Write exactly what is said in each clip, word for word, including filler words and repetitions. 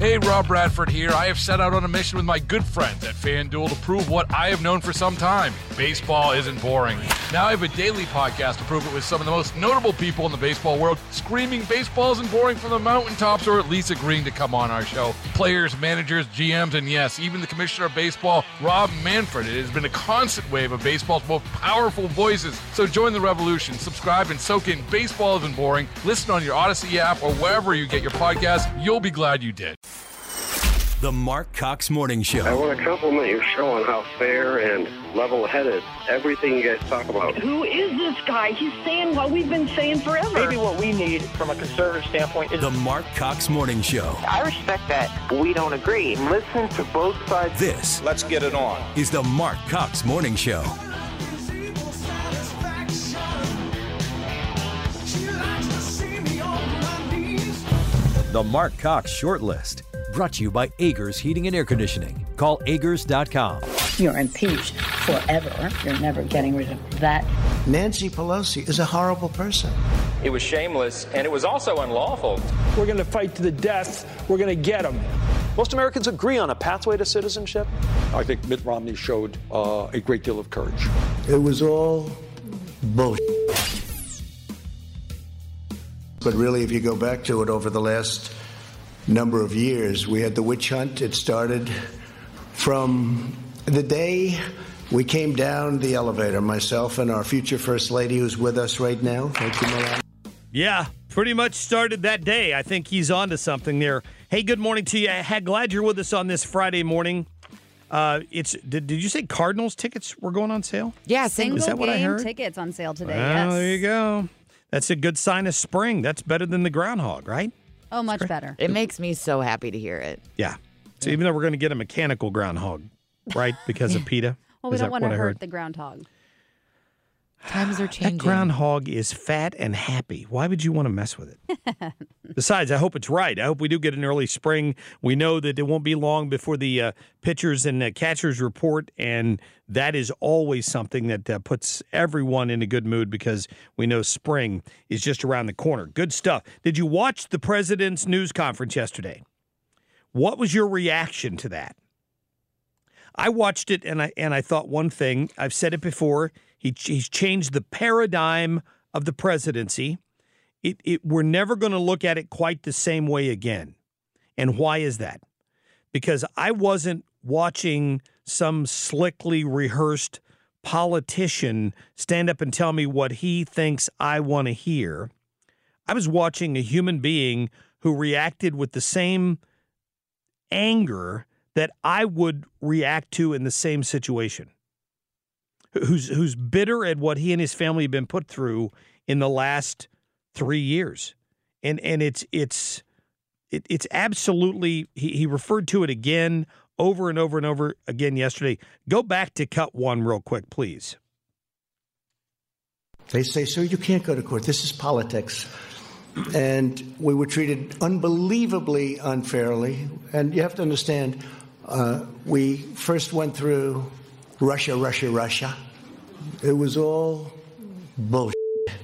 Hey, Rob Bradford here. I have set out on a mission with my good friends at FanDuel to prove what I have known for some time. Baseball isn't boring. Now I have a daily podcast to prove it with some of the most notable people in the baseball world, screaming baseball isn't boring from the mountaintops, or at least agreeing to come on our show. Players, managers, G Ms, and yes, even the commissioner of baseball, Rob Manfred. It has been a constant wave of baseball's most powerful voices. So join the revolution. Subscribe and soak in Baseball Isn't Boring. Listen on your Odyssey app or wherever you get your podcasts. You'll be glad you did. The Mark Cox Morning Show. I want to compliment your show on how fair and level-headed everything you guys talk about. Who is this guy? He's saying what we've been saying forever. Maybe what we need from a conservative standpoint is... The Mark Cox Morning Show. I respect that we don't agree. Listen to both sides. This... Let's get it on. ...is the Mark Cox Morning Show. The Mark Cox Shortlist. Brought to you by Agers Heating and Air Conditioning. Call Agers dot com. You're impeached forever. You're never getting rid of that. Nancy Pelosi is a horrible person. It was shameless, and it was also unlawful. We're going to fight to the death. We're going to get them. Most Americans agree on a pathway to citizenship. I think Mitt Romney showed uh, a great deal of courage. It was all bullshit. But really, if you go back to it over the last number of years, we had the witch hunt. It started from the day we came down the elevator, myself and our future First Lady who's with us right now. Thank you, Melania. Yeah, pretty much started that day. I think he's on to something there. Hey, good morning to you. Hey, glad you're with us on this Friday morning. Uh, it's did, did you say Cardinals tickets were going on sale? Yeah, single Is that what I game heard? tickets on sale today. Well, yes. there you go. That's a good sign of spring. That's better than the groundhog, right? Oh, much better. It makes me so happy to hear it. Yeah. So even though we're going to get a mechanical groundhog, right, because of PETA? Well, we Is don't that want to what I hurt heard? the groundhog. Times are changing. That groundhog is fat and happy. Why would you want to mess with it? Besides, I hope it's right. I hope we do get an early spring. We know that it won't be long before the uh, pitchers and uh, catchers report, and that is always something that uh, puts everyone in a good mood because we know spring is just around the corner. Good stuff. Did you watch the president's news conference yesterday? What was your reaction to that? I watched it, and I and I thought one thing. I've said it before. He, he's changed the paradigm of the presidency. It, it, we're never going to look at it quite the same way again. And why is that? Because I wasn't watching some slickly rehearsed politician stand up and tell me what he thinks I want to hear. I was watching a human being who reacted with the same anger that I would react to in the same situation. Who's who's bitter at what he and his family have been put through in the last three years, and and it's it's it, it's absolutely. He, he referred to it again, over and over and over again yesterday. Go back to cut one real quick, please. They say, sir, you can't go to court. This is politics. And we were treated unbelievably unfairly. And you have to understand, uh, we first went through Russia, Russia, Russia. It was all bullshit.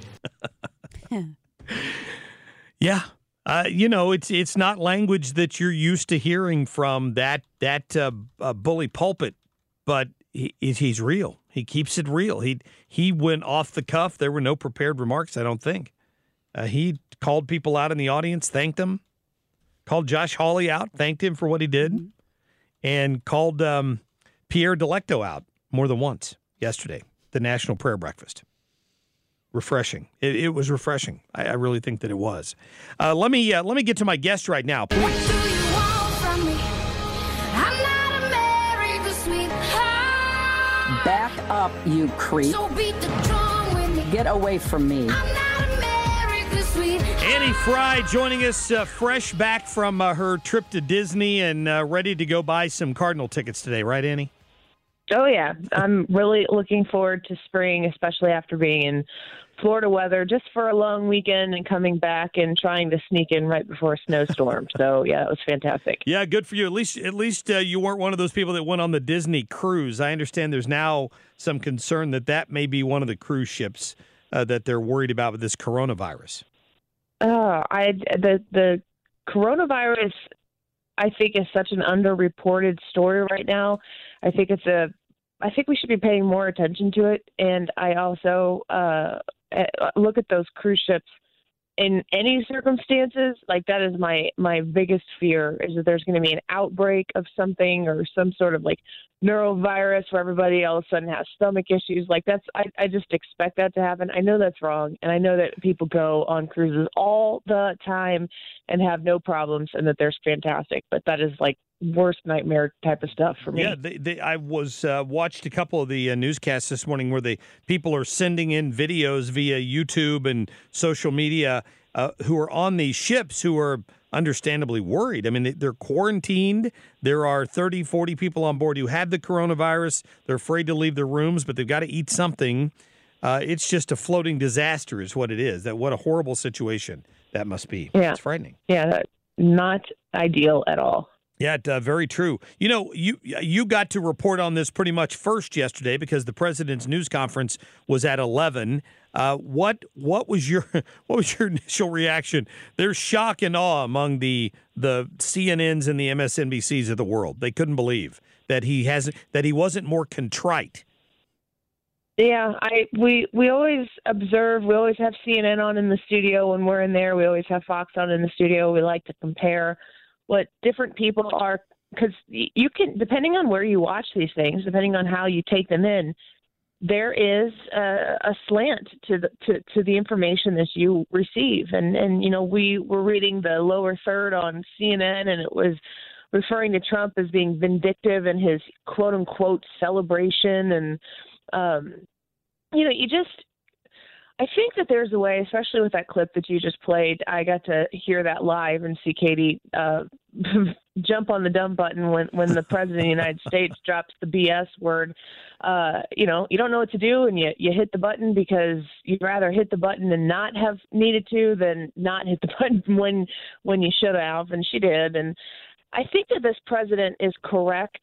Yeah. Uh, you know, it's it's not language that you're used to hearing from that that uh, uh, bully pulpit, but he, he's real. He keeps it real. He he went off the cuff. There were no prepared remarks, I don't think. Uh, he called people out in the audience, thanked them, called Josh Hawley out, thanked him for what he did, mm-hmm. and called um, Pierre Delecto out more than once yesterday, the National Prayer Breakfast. Refreshing. It, it was refreshing. I, I really think that it was. Uh, let me uh, let me get to my guest right now, please. What do you want from me? I'm not America's sweetheart. Back up, you creep. So beat the drum with me. Get away from me. I'm not America's sweetheart. Annie Fry joining us uh, fresh back from uh, her trip to Disney and uh, ready to go buy some Cardinal tickets today, right, Annie? Oh, yeah. I'm really looking forward to spring, especially after being in Florida weather, just for a long weekend and coming back and trying to sneak in right before a snowstorm. So, yeah, it was fantastic. Yeah, good for you. At least at least uh, you weren't one of those people that went on the Disney cruise. I understand there's now some concern that that may be one of the cruise ships uh, that they're worried about with this coronavirus. Uh, I the the coronavirus I think is such an underreported story right now. I think it's a, I think we should be paying more attention to it. And I also uh, look at those cruise ships in any circumstances. Like that is my, my biggest fear is that there's going to be an outbreak of something or some sort of like neurovirus where everybody all of a sudden has stomach issues. Like that's, I, I just expect that to happen. I know that's wrong. And I know that people go on cruises all the time and have no problems and that they're fantastic, but that is like worst nightmare type of stuff for me. Yeah, they, they, I was uh, watched a couple of the uh, newscasts this morning where the people are sending in videos via YouTube and social media uh, who are on these ships who are understandably worried. I mean, they, they're quarantined. There are thirty, forty people on board who have the coronavirus. They're afraid to leave their rooms, but they've got to eat something. Uh, it's just a floating disaster is what it is. That what a horrible situation that must be. Yeah. It's frightening. Yeah, that's not ideal at all. Yeah, uh, very true. You know, you you got to report on this pretty much first yesterday because the president's news conference was at eleven. Uh, what what was your what was your initial reaction? There's shock and awe among the the C N Ns and the M S N B Cs of the world. They couldn't believe that he hasn't that he wasn't more contrite. Yeah, I we we always observe. We always have C N N on in the studio when we're in there. We always have Fox on in the studio. We like to compare what different people are, because you can, depending on where you watch these things, depending on how you take them in, there is a, a slant to the to, to the information that you receive. And and you know, we were reading the lower third on C N N, and it was referring to Trump as being vindictive in his quote unquote celebration, and um, you know, you just. I think that there's a way, especially with that clip that you just played. I got to hear that live and see Katie uh, jump on the dumb button when, when the president of the United States drops the B S word. Uh, you know, you don't know what to do, and you, you hit the button because you'd rather hit the button and not have needed to than not hit the button when when you should have, and she did. And I think that this president is correct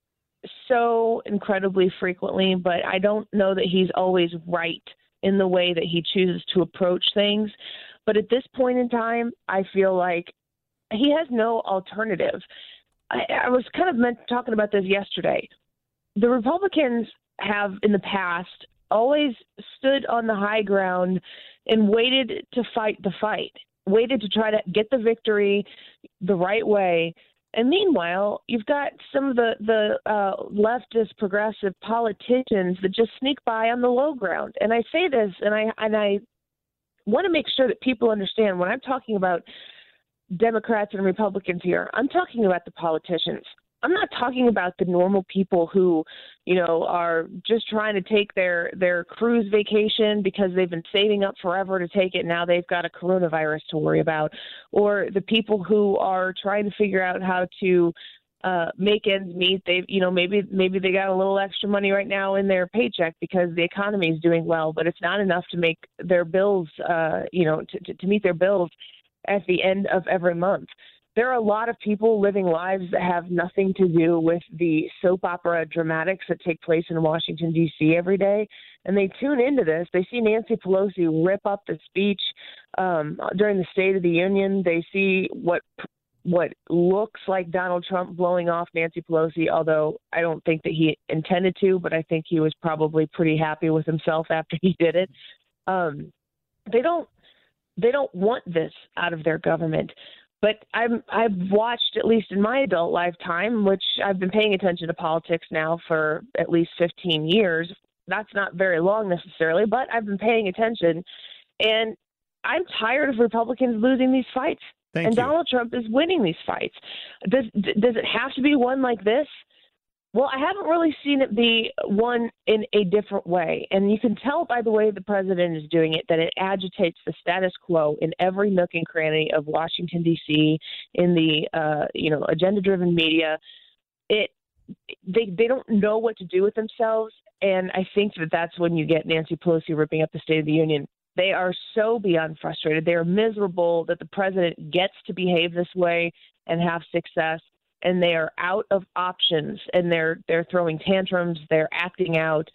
so incredibly frequently, but I don't know that he's always right in the way that he chooses to approach things. But at this point in time, I feel like he has no alternative. I, I was kind of meant talking about this yesterday. The Republicans have in the past always stood on the high ground and waited to fight the fight, waited to try to get the victory the right way. And meanwhile, you've got some of the, the uh, leftist progressive politicians that just sneak by on the low ground. And I say this, and I and I want to make sure that people understand when I'm talking about Democrats and Republicans here, I'm talking about the politicians. I'm not talking about the normal people who, you know, are just trying to take their, their cruise vacation because they've been saving up forever to take it. Now they've got a coronavirus to worry about, or the people who are trying to figure out how to uh, make ends meet. They've, you know, maybe maybe they got a little extra money right now in their paycheck because the economy is doing well, but it's not enough to make their bills, uh, you know, to, to, to meet their bills at the end of every month. There are a lot of people living lives that have nothing to do with the soap opera dramatics that take place in Washington, D C every day. And they tune into this. They see Nancy Pelosi rip up the speech um, during the State of the Union. They see what what looks like Donald Trump blowing off Nancy Pelosi, although I don't think that he intended to, but I think he was probably pretty happy with himself after he did it. Um, they don't they don't want this out of their government. But I'm, I've watched, at least in my adult lifetime, which I've been paying attention to politics now for at least fifteen years. That's not very long necessarily, but I've been paying attention. And I'm tired of Republicans losing these fights. Thank and you. Donald Trump is winning these fights. Does, does it have to be one like this? Well, I haven't really seen it be one in a different way. And you can tell by the way the president is doing it that it agitates the status quo in every nook and cranny of Washington, D C, in the, uh, you know, agenda-driven media. It they they don't know what to do with themselves. And I think that that's when you get Nancy Pelosi ripping up the State of the Union. They are so beyond frustrated. They are miserable that the president gets to behave this way and have success. And they are out of options, and they're they're throwing tantrums, they're acting out.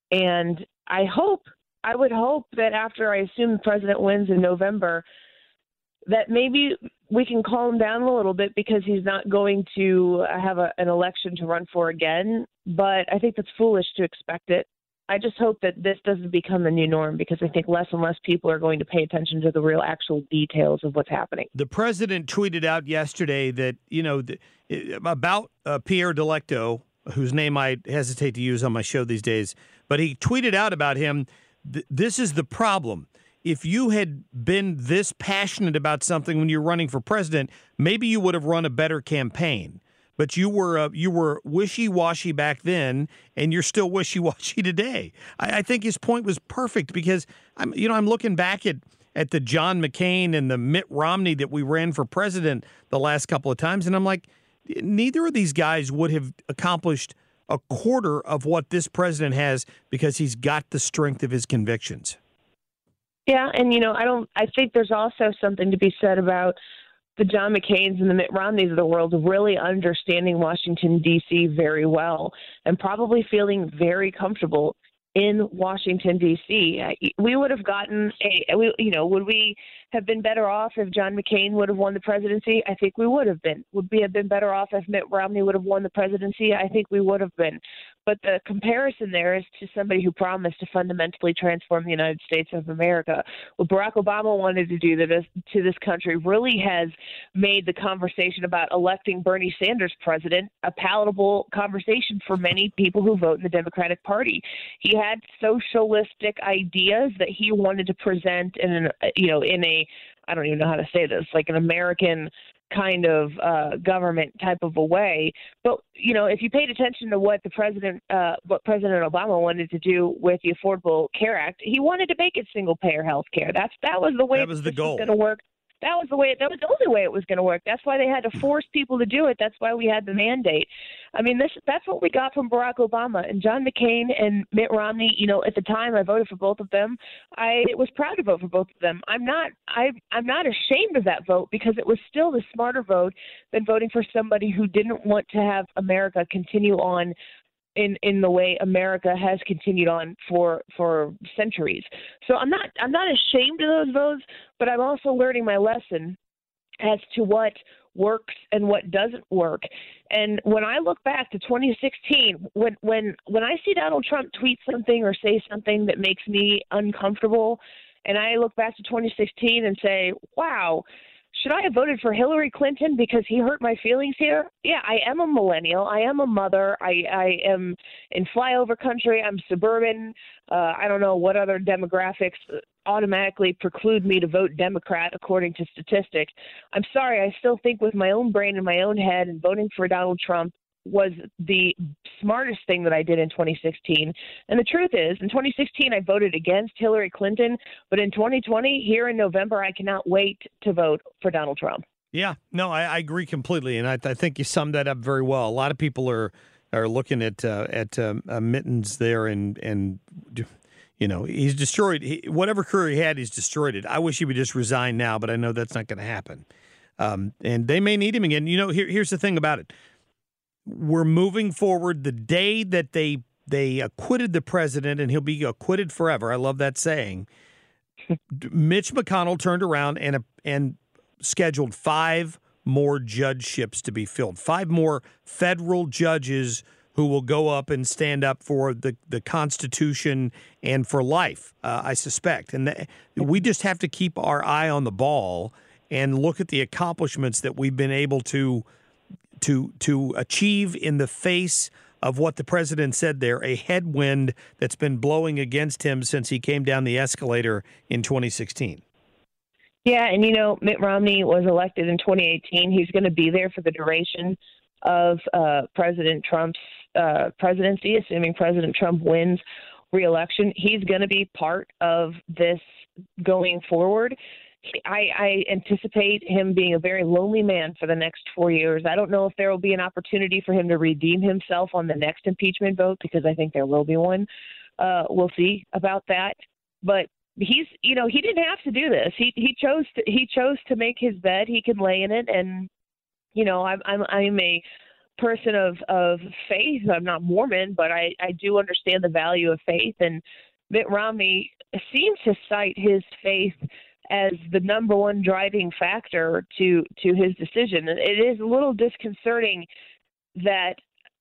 And I hope, I would hope that after I assume the president wins in November, that maybe we can calm down a little bit because he's not going to have a, an election to run for again. But I think that's foolish to expect it. I just hope that this doesn't become the new norm because I think less and less people are going to pay attention to the real actual details of what's happening. The president tweeted out yesterday that, you know, the, about uh, Pierre Delecto, whose name I hesitate to use on my show these days, but he tweeted out about him, th- this is the problem. If you had been this passionate about something when you're running for president, maybe you would have run a better campaign. But you were uh, you were wishy-washy back then, and you're still wishy-washy today. I, I think his point was perfect because I'm you know I'm looking back at at the John McCain and the Mitt Romney that we ran for president the last couple of times, and I'm like, neither of these guys would have accomplished a quarter of what this president has because he's got the strength of his convictions. Yeah, and you know I don't. I think there's also something to be said about the John McCains and the Mitt Romneys of the world really understanding Washington, D C very well and probably feeling very comfortable in Washington, D C. We would have gotten a, we, you know, would we have been better off if John McCain would have won the presidency? I think we would have been. Would we have been better off if Mitt Romney would have won the presidency? I think we would have been. But the comparison there is to somebody who promised to fundamentally transform the United States of America. What Barack Obama wanted to do to this, to this country really has made the conversation about electing Bernie Sanders president a palatable conversation for many people who vote in the Democratic Party. He had socialistic ideas that he wanted to present in an, you know, in a, I don't even know how to say this, like an American kind of uh, government type of a way. But, you know, if you paid attention to what the president, uh, what President Obama wanted to do with the Affordable Care Act, he wanted to make it single payer health care. That's, that was the way that was the goal. going to work. That was the way. That was the only way it was going to work. That's why they had to force people to do it. That's why we had the mandate. I mean, this that's what we got from Barack Obama and John McCain and Mitt Romney. You know, at the time, I voted for both of them. I was proud to vote for both of them. I'm not. I I'm not ashamed of that vote because it was still the smarter vote than voting for somebody who didn't want to have America continue on in in the way America has continued on for for centuries. So I'm not I'm not ashamed of those votes, but I'm also learning my lesson as to what works and what doesn't work. And when I look back to twenty sixteen, when when when I see Donald Trump tweet something or say something that makes me uncomfortable, and I look back to twenty sixteen and say, wow, should I have voted for Hillary Clinton because he hurt my feelings here? Yeah, I am a millennial. I am a mother. I, I am in flyover country. I'm suburban. Uh, I don't know what other demographics automatically preclude me to vote Democrat according to statistics. I'm sorry. I still think with my own brain and my own head, and voting for Donald Trump was the smartest thing that I did in twenty sixteen. And the truth is, in twenty sixteen, I voted against Hillary Clinton. But in twenty twenty, here in November, I cannot wait to vote for Donald Trump. Yeah, no, I, I agree completely. And I, I think you summed that up very well. A lot of people are are looking at uh, at um, uh, Mittens there and, and you know, he's destroyed. He, whatever career he had, he's destroyed it. I wish he would just resign now, but I know that's not going to happen. Um, and they may need him again. You know, here, here's the thing about it. We're moving forward. The day that they they acquitted the president, and he'll be acquitted forever. I love that saying. Mitch McConnell turned around and and scheduled five more judgeships to be filled. Five more federal judges who will go up and stand up for the, the Constitution and for life, uh, I suspect. And the, we just have to keep our eye on the ball and look at the accomplishments that we've been able to to to achieve in the face of what the president said there, a headwind that's been blowing against him since he came down the escalator in twenty sixteen. Yeah, and you know, Mitt Romney was elected in twenty eighteen. He's going to be there for the duration of uh, President Trump's uh, presidency, assuming President Trump wins re-election. He's going to be part of this going forward. I, I anticipate him being a very lonely man for the next four years. I don't know if there will be an opportunity for him to redeem himself on the next impeachment vote, because I think there will be one. Uh, we'll see about that. But he's, you know, he didn't have to do this. He he chose to he chose to make his bed. He can lay in it, and you know, I'm I'm I'm a person of of faith. I'm not Mormon, but I I do understand the value of faith. And Mitt Romney seems to cite his faith as the number one driving factor to to his decision. And it is a little disconcerting that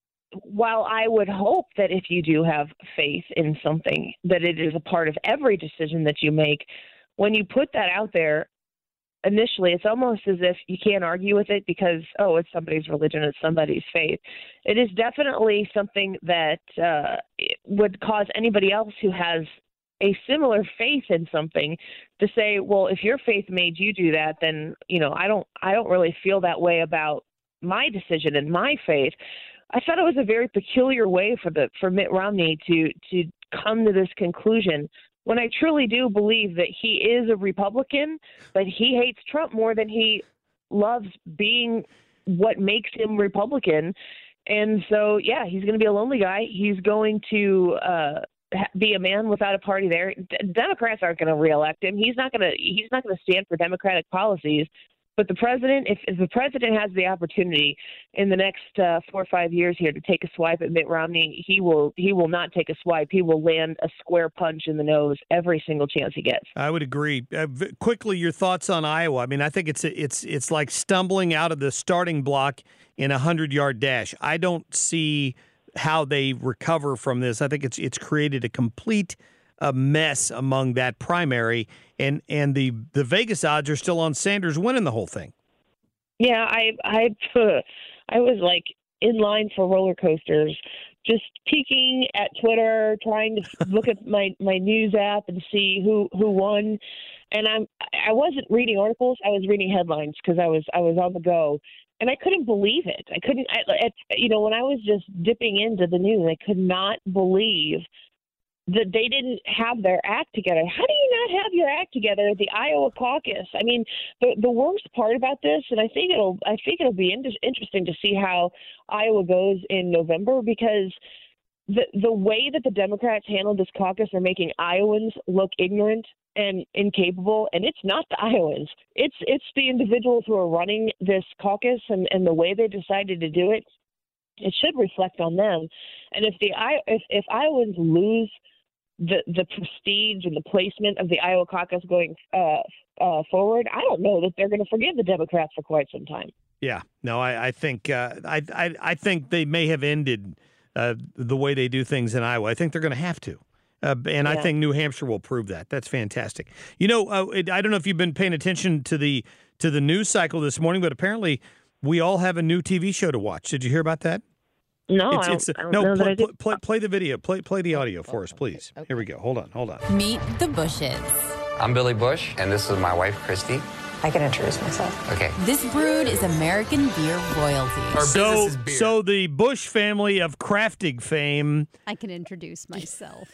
while I would hope that if you do have faith in something, that it is a part of every decision that you make, when you put that out there, initially, it's almost as if you can't argue with it because, oh, it's somebody's religion, it's somebody's faith. It is definitely something that uh, would cause anybody else who has a similar faith in something to say, well, if your faith made you do that, then, you know, I don't, I don't really feel that way about my decision and my faith. I thought it was a very peculiar way for the for Mitt Romney to to come to this conclusion, when I truly do believe that he is a Republican, but he hates Trump more than he loves being what makes him Republican. And so, yeah, he's going to be a lonely guy. He's going to uh, be a man without a party there. D- Democrats aren't going to reelect him. He's not going to. He's not going to stand for Democratic policies. But the president, if, if the president has the opportunity in the next uh, four or five years here to take a swipe at Mitt Romney, he will he will not take a swipe. He will land a square punch in the nose every single chance he gets. I would agree. Uh, v- quickly, your thoughts on Iowa? I mean, I think it's it's it's like stumbling out of the starting block in a hundred-yard dash. I don't see how they recover from this. I think it's it's created a complete a mess among that primary, and and the the Vegas odds are still on Sanders winning the whole thing. Yeah, I I uh, I was like in line for roller coasters, just peeking at Twitter, trying to look at my, my news app and see who, who won. And I'm I wasn't reading articles; I was reading headlines because I was I was on the go, and I couldn't believe it. I couldn't. I, at, you know, when I was just dipping into the news, I could not believe that they didn't have their act together. How do you not have your act together at the Iowa caucus? I mean, the the worst part about this, and I think it'll I think it'll be in- interesting to see how Iowa goes in November, because the the way that the Democrats handled this caucus are making Iowans look ignorant and incapable, and it's not the Iowans. It's it's the individuals who are running this caucus and, and the way they decided to do it. It should reflect on them. And if the if if Iowans lose the the prestige and the placement of the Iowa caucus going uh, uh, forward, I don't know that they're going to forgive the Democrats for quite some time. Yeah, no, I, I think uh, I, I I think they may have ended uh, the way they do things in Iowa. I think they're going to have to, uh, and yeah. I think New Hampshire will prove that. That's fantastic. You know, uh, it, I don't know if you've been paying attention to the to the news cycle this morning, but apparently we all have a new T V show to watch. Did you hear about that? No, it's, I don't, it's, I don't no. know Play, that I did. play, play the video. Play play the audio for us, please. Okay. Here we go. Hold on, hold on. Meet the Bushes. I'm Billy Bush, and this is my wife, Christy. I can introduce myself. Okay. This brood is American beer royalty. Our so, is beer. So the Bush family of crafting fame. I can introduce myself.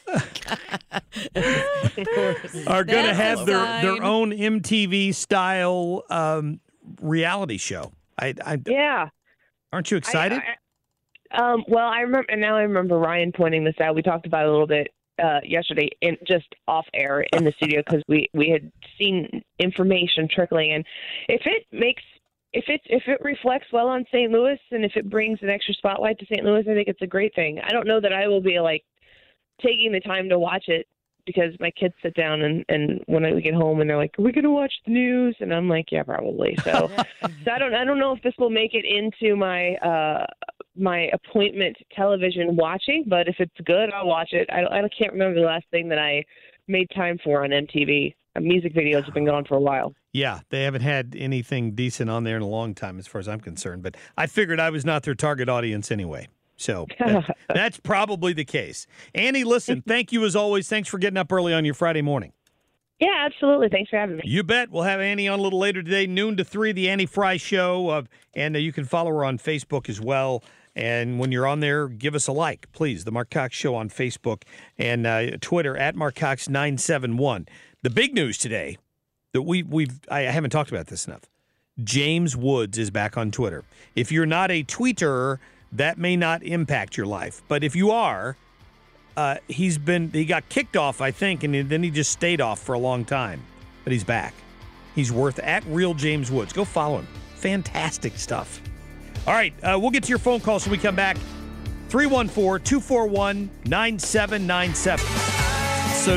are going to have their, their own M T V style um, reality show. I, I yeah. Aren't you excited? I, I, Um, well, I remember, and now I remember Ryan pointing this out. We talked about it a little bit uh, yesterday, in just off air in the studio, because we, we had seen information trickling in. If it makes, if it if it reflects well on Saint Louis, and if it brings an extra spotlight to Saint Louis, I think it's a great thing. I don't know that I will be like taking the time to watch it, because my kids sit down and, and when I get home and they're like, "Are we going to watch the news?" And I'm like, "Yeah, probably." So, so I don't I don't know if this will make it into my uh, my appointment television watching, but if it's good, I'll watch it. I, I can't remember the last thing that I made time for on M T V. Uh, music videos have been gone for a while. Yeah, they haven't had anything decent on there in a long time, as far as I'm concerned. But I figured I was not their target audience anyway. So that, that's probably the case. Annie, listen, thank you as always. Thanks for getting up early on your Friday morning. Yeah, absolutely. Thanks for having me. You bet. We'll have Annie on a little later today, noon to three, the Annie Fry Show. Uh, and uh, you can follow her on Facebook as well. And when you're on there, give us a like, please. The Mark Cox Show on Facebook and uh, Twitter at Mark Cox nine seven one. The big news today that we, we've I haven't talked about this enough. James Woods is back on Twitter. If you're not a tweeter, that may not impact your life. But if you are, uh, he's been he got kicked off, I think, and then he just stayed off for a long time. But he's back. He's worth at Real James Woods. Go follow him. Fantastic stuff. All right, uh, we'll get to your phone calls when we come back. three one four, two four one, nine seven nine seven. So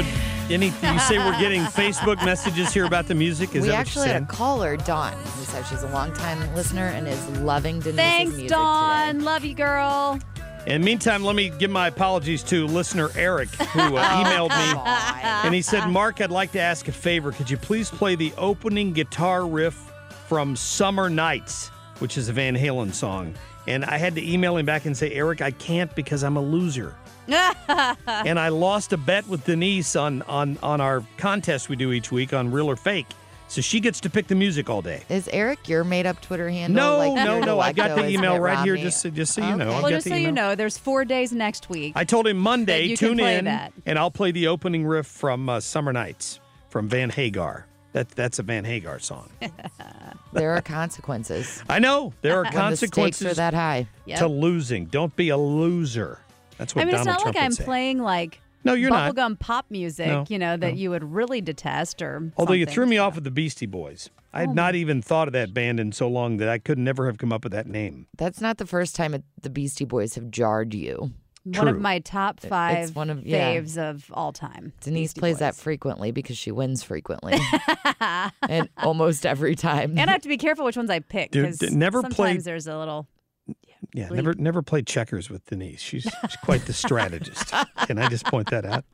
Any, you say we're getting Facebook messages here about the music? Is we that actually what you're had a caller, Dawn, who said she's a longtime listener and is loving Denise's Thanks, music Dawn. today. Love you, girl. In the meantime, let me give my apologies to listener Eric, who uh, emailed me. And he said, Mark, I'd like to ask a favor. Could you please play the opening guitar riff from Summer Nights, which is a Van Halen song? And I had to email him back and say, Eric, I can't because I'm a loser. And I lost a bet with Denise on, on, on our contest we do each week on Real or Fake. So she gets to pick the music all day. Is Eric your made-up Twitter handle? No, like no, no. I got the Delecto is email Mitt right here Romney? just, so- just so you Okay. know. I've Well, got just the so you email. know, there's four days next week. I told him that Monday, you can tune play in, that. and I'll play the opening riff from uh, Summer Nights from Van Hagar. That, that's a Van Hagar song. There are consequences. I know. There are When the consequences stakes are that high. Yep. to losing. Don't be a loser. That's what I mean, Donald it's not Trump like I'm would say. playing like No, you're not. bubblegum pop music, No, you know, that no. you would really detest or Although you something. threw me off with the Beastie Boys. I had Oh, not even thought of that band in so long that I could never have come up with that name. That's not the first time it, the Beastie Boys have jarred you. One of True. my top five It's one of- yeah. faves of all time. Denise Beastie plays Boys. that frequently because she wins frequently. And almost every time. And I have to be careful which ones I pick Dude, because d- never sometimes played- there's a little. Yeah, Bleep. never never played checkers with Denise. She's, she's quite the strategist. Can I just point that out?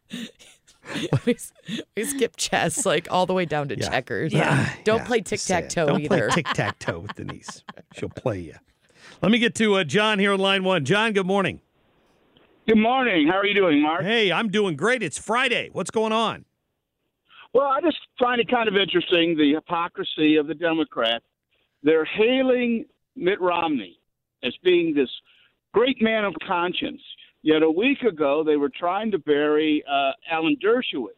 we, we skip chess like all the way down to Yeah. checkers. Yeah, Don't yeah, play just saying. tic-tac-toe Don't either. play tic-tac-toe with Denise. She'll play you. Let me get to uh, John here on line one. John, good morning. Good morning. How are you doing, Mark? Hey, I'm doing great. It's Friday. What's going on? Well, I just find it kind of interesting, the hypocrisy of the Democrats. They're hailing Mitt Romney as being this great man of conscience. Yet a week ago, they were trying to bury uh, Alan Dershowitz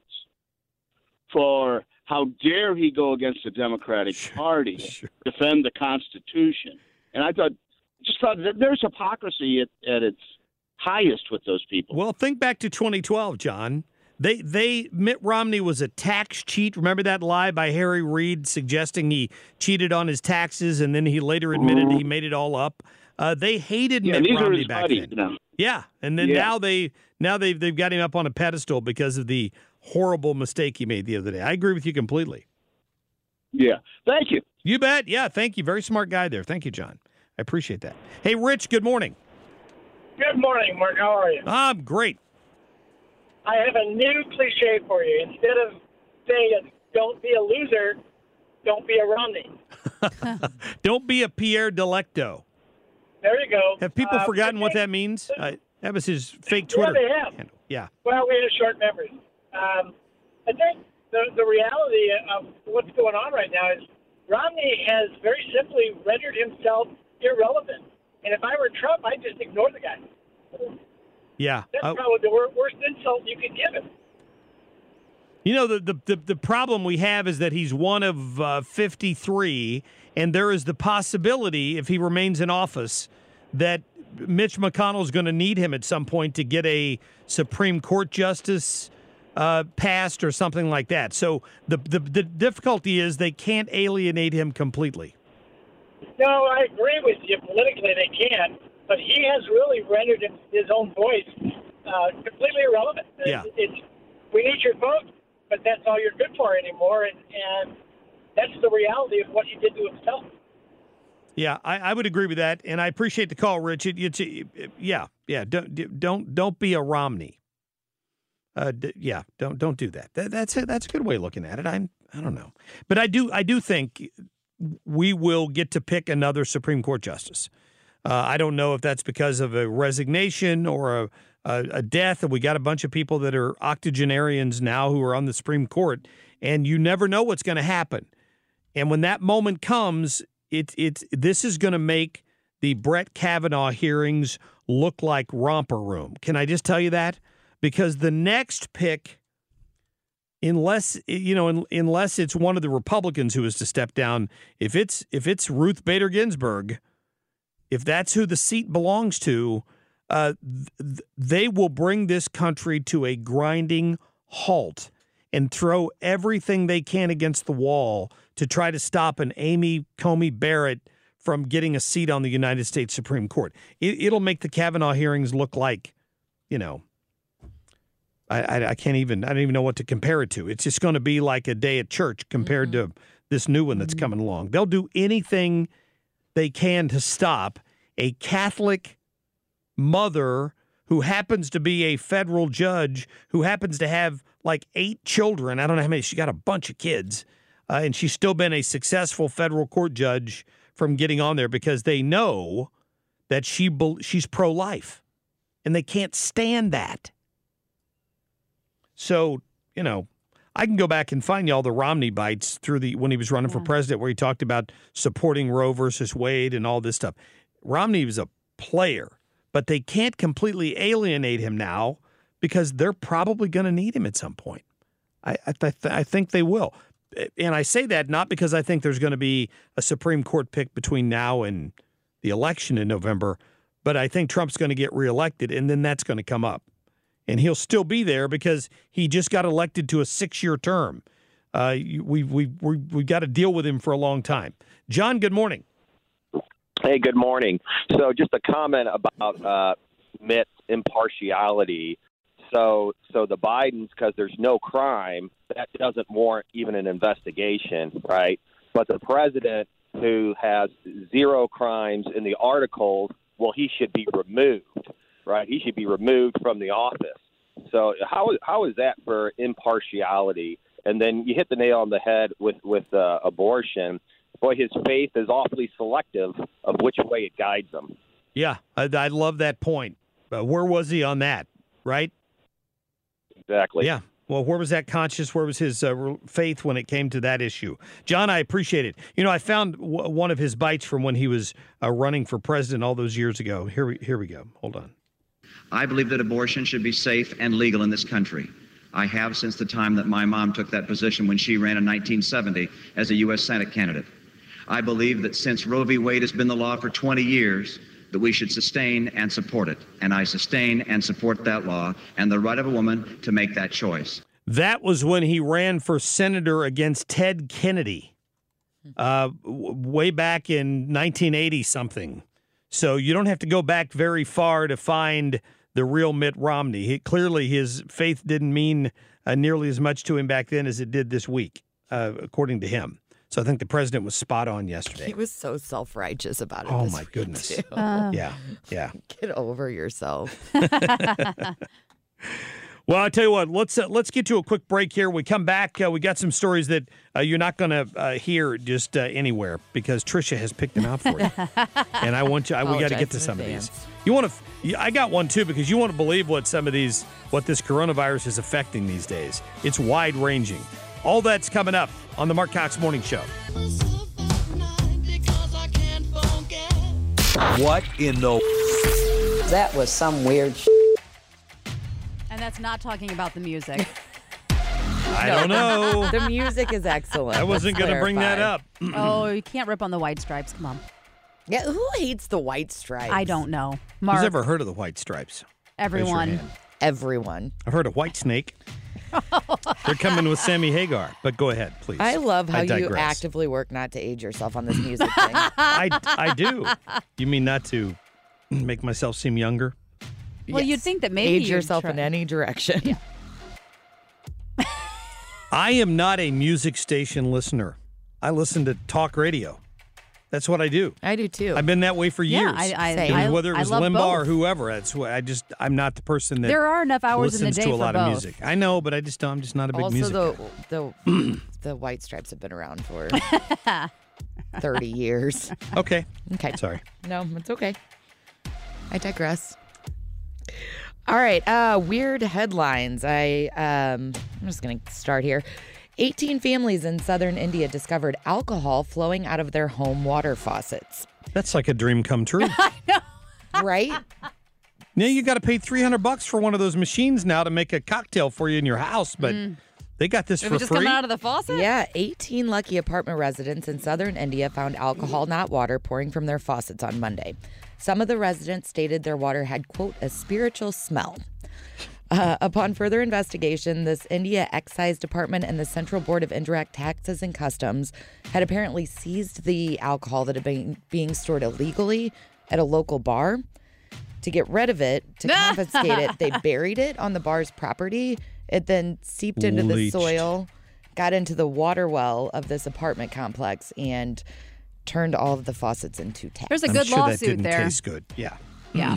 for how dare he go against the Democratic Party, sure. defend the Constitution. And I thought, just thought that there's hypocrisy at, at its highest with those people. Well, think back to twenty twelve, John. They, they, Mitt Romney was a tax cheat. Remember that lie by Harry Reid suggesting he cheated on his taxes, and then he later admitted Mhm. he made it all up. Uh, they hated Yeah, Mitt these are Romney his back buddies, then. you know. Yeah, and then Yeah. now they now they've they've got him up on a pedestal because of the horrible mistake he made the other day. I agree with you completely. Yeah, thank you. You bet. Yeah, thank you. Very smart guy there. Thank you, John. I appreciate that. Hey, Rich. Good morning. Good morning, Mark. How are you? I'm great. I have a new cliche for you. Instead of saying, don't be a loser, don't be a Romney. Don't be a Pierre Delecto. There you go. Have people Uh, forgotten I what think- that means? Uh, that was his fake Yeah, Twitter they have. handle. Yeah. Well, we had short memories. Um, I think the, the reality of what's going on right now is Romney has very simply rendered himself irrelevant. And if I were Trump, I'd just ignore the guy. Yeah. That's Uh, probably the wor- worst insult you could give him. You know, the, the, the, the problem we have is that he's one of uh, fifty-three, and there is the possibility, if he remains in office, that Mitch McConnell is going to need him at some point to get a Supreme Court justice uh, passed or something like that. So the, the the difficulty is they can't alienate him completely. No, I agree with you. Politically, they can, but he has really rendered his, his own voice uh, completely irrelevant. Yeah. It's, it's we need your vote, but that's all you're good for anymore, and, and that's the reality of what he did to himself. Yeah, I, I would agree with that, and I appreciate the call, Rich. It, it's it, yeah, yeah. Don't don't don't be a Romney. Uh, d- yeah, don't don't do that. that. That's a, that's a good way of looking at it. I'm I don't know, but I do I do think we will get to pick another Supreme Court justice. Uh, I don't know if that's because of a resignation or a, a, a death, and we got a bunch of people that are octogenarians now who are on the Supreme Court, and you never know what's going to happen. And when that moment comes, it, it, this is going to make the Brett Kavanaugh hearings look like romper room. Can I just tell you that? Because the next pick, unless you know, unless it's one of the Republicans who is to step down, if it's if it's Ruth Bader Ginsburg, if that's who the seat belongs to, uh, th- they will bring this country to a grinding halt and throw everything they can against the wall to try to stop an Amy Coney Barrett from getting a seat on the United States Supreme Court. It, it'll make the Kavanaugh hearings look like, you know, I, I, I can't even, I don't even know what to compare it to. It's just going to be like a day at church compared mm-hmm. to this new one that's mm-hmm. coming along. They'll do anything they can to stop a Catholic mother who happens to be a federal judge, who happens to have like eight children. I don't know how many. She got a bunch of kids. Uh, and she's still been a successful federal court judge from getting on there because they know that she she's pro-life. And they can't stand that. So, you know, I can go back and find y'all the Romney bites through the when he was running yeah. for president where he talked about supporting Roe versus Wade and all this stuff. Romney was a player, but they can't completely alienate him now because they're probably going to need him at some point. I I, th- I think they will. And I say that not because I think there's going to be a Supreme Court pick between now and the election in November, but I think Trump's going to get reelected, and then that's going to come up. And he'll still be there because he just got elected to a six-year term. Uh, we we we we got to deal with him for a long time. John, good morning. Hey, good morning. So just a comment about uh, Mitt's impartiality. So so the Bidens, because there's no crime, that doesn't warrant even an investigation, right? But the president, who has zero crimes in the articles, well, he should be removed, right? He should be removed from the office. So how how is that for impartiality? And then you hit the nail on the head with, with uh, abortion. Boy, his faith is awfully selective of which way it guides him. Yeah, I, I love that point. Uh, where was he on that, right? Exactly. Yeah. Well, where was that conscience? Where was his uh, faith when it came to that issue? John, I appreciate it. You know, I found w- one of his bites from when he was uh, running for president all those years ago. Here we, here we go. Hold on. I believe that abortion should be safe and legal in this country. I have since the time that my mom took that position when she ran in nineteen seventy as a U S Senate candidate. I believe that since Roe v. Wade has been the law for twenty years, that we should sustain and support it. And I sustain and support that law and the right of a woman to make that choice. That was when he ran for senator against Ted Kennedy uh, w- way back in nineteen eighty something. So you don't have to go back very far to find the real Mitt Romney. He, clearly, his faith didn't mean uh, nearly as much to him back then as it did this week, uh, according to him. So I think the president was spot on yesterday. He was so self-righteous about it. Oh, this my week goodness. too. Uh, yeah, yeah. Get over yourself. Well, I tell you what, let's uh, let's get to a quick break here. We come back. Uh, we got some stories that uh, you're not going to uh, hear just uh, anywhere because Trisha has picked them out for you, and I want you. I, we got to get to some advance. of these. You want to? I got one too because you want to believe what some of these, what this coronavirus is affecting these days. It's wide ranging. All that's coming up on the Mark Cox Morning Show. What in the? That was some weird. Sh- And that's not talking about the music. I don't know. The music is excellent. I wasn't going to bring that up. Oh, you can't rip on the White Stripes. Come on. Yeah, who hates the White Stripes? I don't know. Mark. Who's ever heard of the White Stripes? Everyone. Everyone. I've heard of White Snake. They're coming with Sammy Hagar. But go ahead, please. I love how I you actively work not to age yourself on this music thing. I, I do. You mean not to make myself seem younger? Well, Yes. you'd think that maybe age you'd yourself try- in any direction. Yeah. I am not a music station listener. I listen to talk radio. That's what I do. I do too. I've been that way for Yeah, years. I- I- It was I- whether it I was love Limbaugh or both. whoever. That's what I just. I'm not the person that. There are enough hours in the listens day to a for lot both. of music. I know, but I just I'm just not a big also, music the, guy. the the White Stripes have been around for thirty years. Okay. Okay. Sorry. No, it's okay. I digress. All right. Uh, weird headlines. I um, I'm just gonna start here. eighteen families in southern India discovered alcohol flowing out of their home water faucets. That's like a dream come true. I know. Right? Now you got to pay three hundred bucks for one of those machines now to make a cocktail for you in your house, but Mm. they got this If for it just free. coming out of the faucet? Yeah, eighteen lucky apartment residents in southern India found alcohol, not water, pouring from their faucets on Monday. Some of the residents stated their water had, quote, a spiritual smell. Uh, upon further investigation, this India Excise Department and the Central Board of Indirect Taxes and Customs had apparently seized the alcohol that had been being stored illegally at a local bar. To get rid of it, to confiscate it, they buried it on the bar's property. It then seeped into Leached. the soil, got into the water well of this apartment complex, and turned all of the faucets into taps. There's a I'm good sure lawsuit that didn't there. taste good. Yeah. Yeah.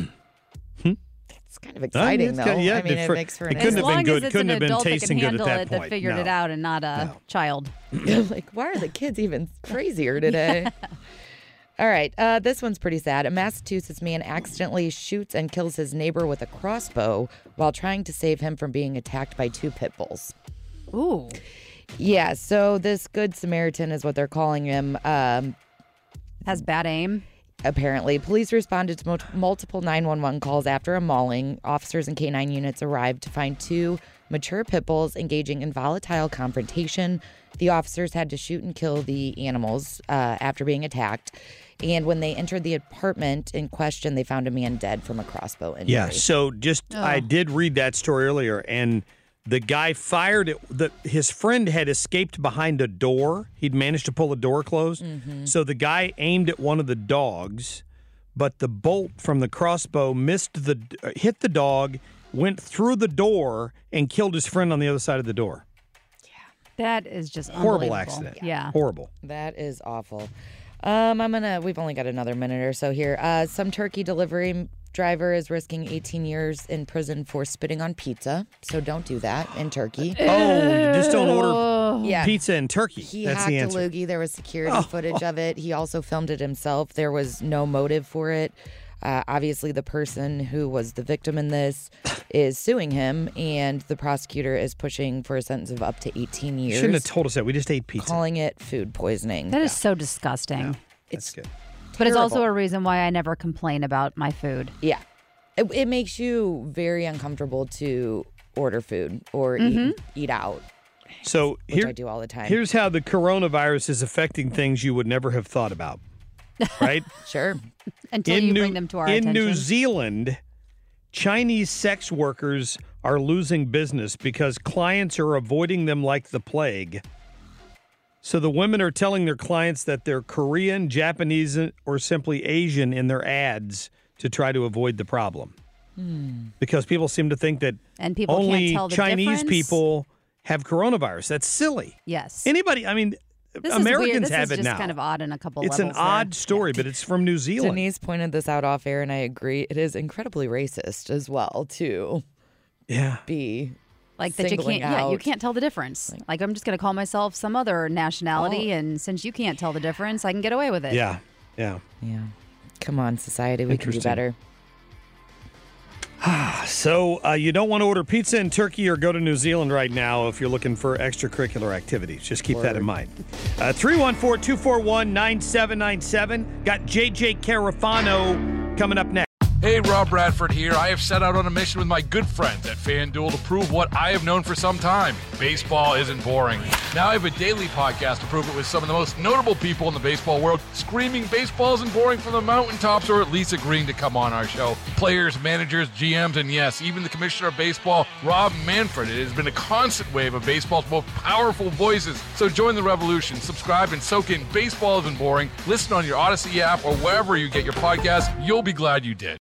It's kind of exciting, it's though. got- yeah, I mean, it for- makes for it an couldn't As have been long good. as it's Couldn't an have been adult that tasting can good at handle that it, that point. figured it No. out, and not a child. like, why are the kids even crazier today? All right, uh, this one's pretty sad. A Massachusetts man accidentally shoots and kills his neighbor with a crossbow while trying to save him from being attacked by two pit bulls. Ooh. Yeah, so this Good Samaritan is what they're calling him. Um, Has bad aim. Apparently, police responded to mul- multiple nine one one calls after a mauling. Officers and K nine units arrived to find two mature pit bulls engaging in volatile confrontation. The officers had to shoot and kill the animals uh, after being attacked. And when they entered the apartment in question, they found a man dead from a crossbow injury. Yeah, so just Oh. I did read that story earlier, and the guy fired it. The, his friend had escaped behind a door. He'd managed to pull a door closed. Mhm. So the guy aimed at one of the dogs, but the bolt from the crossbow missed the uh, hit the dog, went through the door, and killed his friend on the other side of the door. That is just Horrible unbelievable. accident. Yeah. Horrible. That is awful. Um, I'm gonna. We've only got another minute or so here. Uh, some turkey delivery driver is risking eighteen years in prison for spitting on pizza. So don't do that in Turkey. Oh, you just don't order Yeah. pizza and turkey. He That's hacked the a answer. loogie. There was security Oh. footage of it. He also filmed it himself. There was no motive for it. Uh, obviously, the person who was the victim in this is suing him, and the prosecutor is pushing for a sentence of up to eighteen years. Shouldn't have told us that. We just ate pizza. Calling it food poisoning. That is so disgusting. That's good. But it's also terrible. a reason why I never complain about my food. Yeah. It, it makes you very uncomfortable to order food or Mhm. eat, eat out. So Which here, I do all the time. Here's how the coronavirus is affecting things you would never have thought about. Right? Sure. Until in you New, bring them to our in attention. New Zealand, Chinese sex workers are losing business because clients are avoiding them like the plague. So the women are telling their clients that they're Korean, Japanese, or simply Asian in their ads to try to avoid the problem. Hmm. Because people seem to think that And people can't only tell the Chinese difference? people have coronavirus. That's silly. Yes. Anybody, I mean, This Americans is weird. This have is it just now. kind of odd in a couple It's an levels there. odd story, but it's from New Zealand. Denise pointed this out off air, and I agree. It is incredibly racist as well, to yeah. be Like that you singling can't, yeah, you out- can't tell the difference. Like I'm just going to call myself some other nationality, Oh. and since you can't tell the difference, I can get away with it. Yeah, yeah. Yeah. Come on, society. We can do Interesting. better. So uh, you don't want to order pizza in Turkey or go to New Zealand right now if you're looking for extracurricular activities. Just keep that in mind. Uh, three one four, two four one, nine seven nine seven. Got J J Carafano coming up next. Hey, Rob Bradford here. I have set out on a mission with my good friends at FanDuel to prove what I have known for some time. Baseball isn't boring. Now I have a daily podcast to prove it with some of the most notable people in the baseball world screaming baseball isn't boring from the mountaintops, or at least agreeing to come on our show. Players, managers, G Ms, and yes, even the commissioner of baseball, Rob Manfred. It has been a constant wave of baseball's most powerful voices. So join the revolution. Subscribe and soak in Baseball Isn't Boring. Listen on your Odyssey app or wherever you get your podcasts. You'll be glad you did.